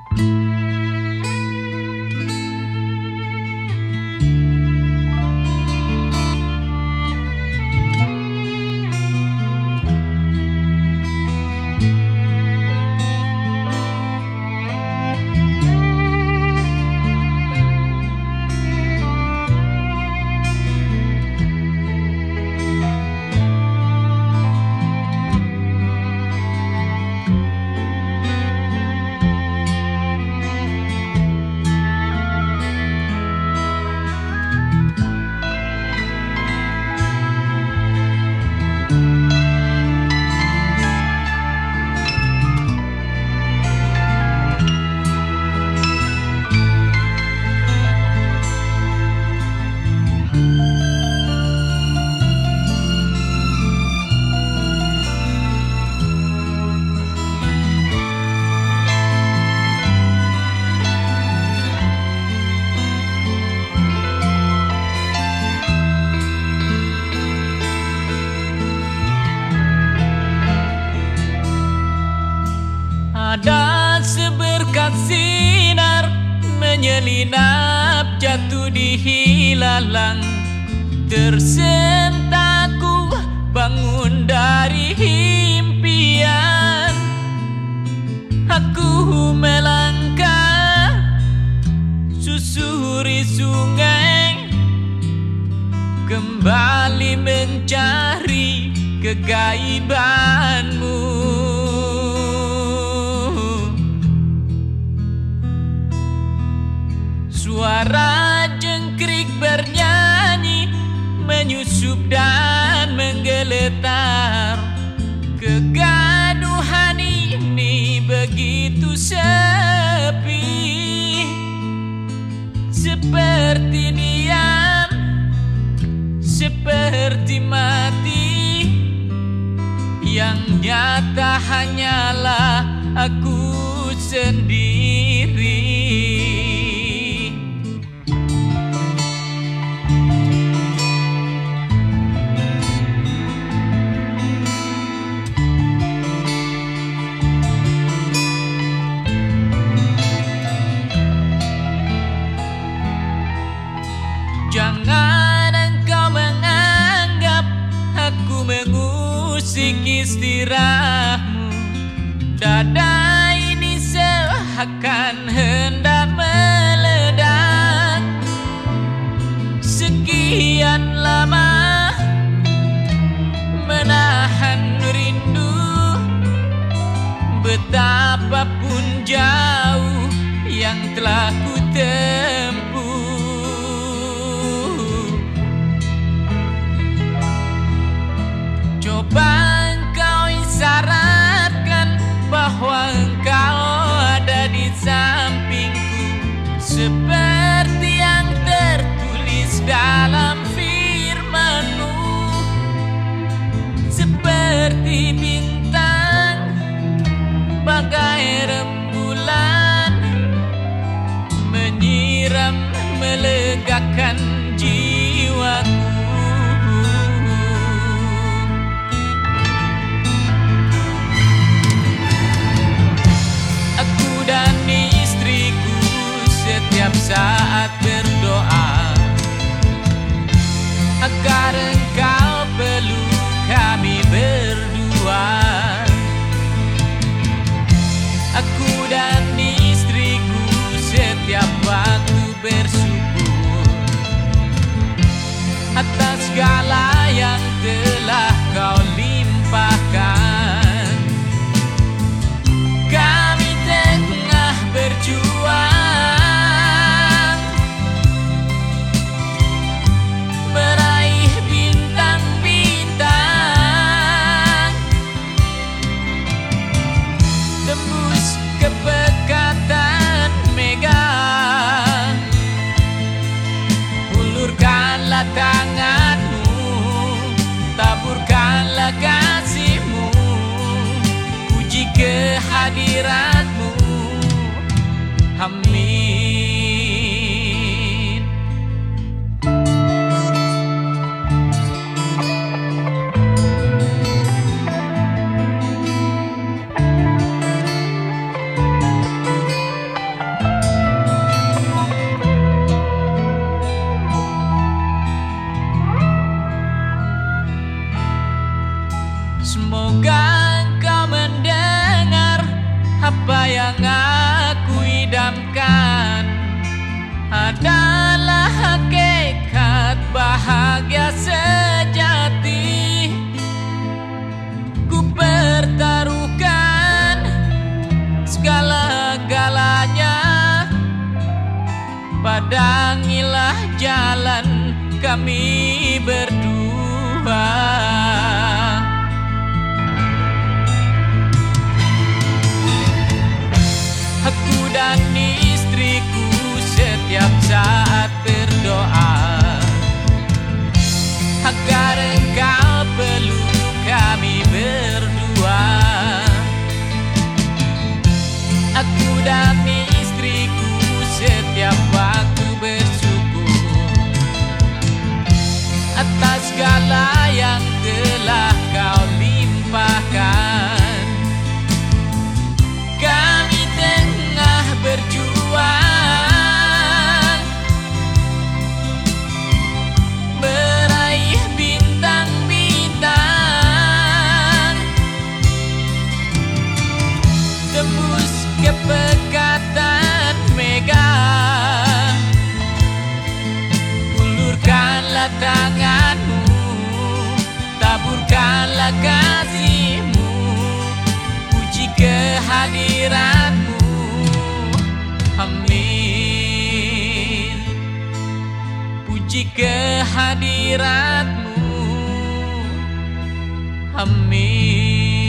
Ada seberkas sinar menyelinap jatuh di hilalang. Tersentakku bangun dari impian. Aku melangkah susuri sungai, kembali mencari kegaibanmu. Suara jengkrik bernyanyi, menyusup dan menggeletar. Kegaduhan ini begitu sepi, seperti diam, seperti mati. Yang nyata hanyalah aku sendiri. Jangan engkau menganggap aku mengusik istirahmu. Dada ini seakan hendak meledak. Sekian lama menahan rindu, betapapun jauh yang telah ku tempuh. Coba engkau isyaratkan bahwa engkau ada di sampingku, seperti yang tertulis dalam firman-Mu. Seperti bintang bagai rembulan, menyiram melegakan jiwaku. Setiap saat berdoa agar engkau peluk kami berdua. Aku dan istriku setiap waktu bersyukur atas segala yang telah kau limpahkan. Kami tengah berjuang meraih bintang-bintang, tembus ke pekatan mega. Ulurkanlah tanganmu, taburkanlah kasih-Mu, puji kehadirat-Mu. Amin. yang aku idamkan adalah hakikat bahagia sejati. Ku pertaruhkan segala-galanya, padangilah jalan kami berdua. Aku dan istriku setiap saat berdoa agar engkau peluk kami berdua. Aku dan istriku setiap waktu bersyukur atas segala yang telah kau limpahkan. Kami tengah berjuang meraih bintang-bintang, tembus ke pekatan mega. Ulurkanlah tanganmu, taburkanlah kasihmu, puji kehadiranmu. Amin. Puji kehadiratmu. Amin.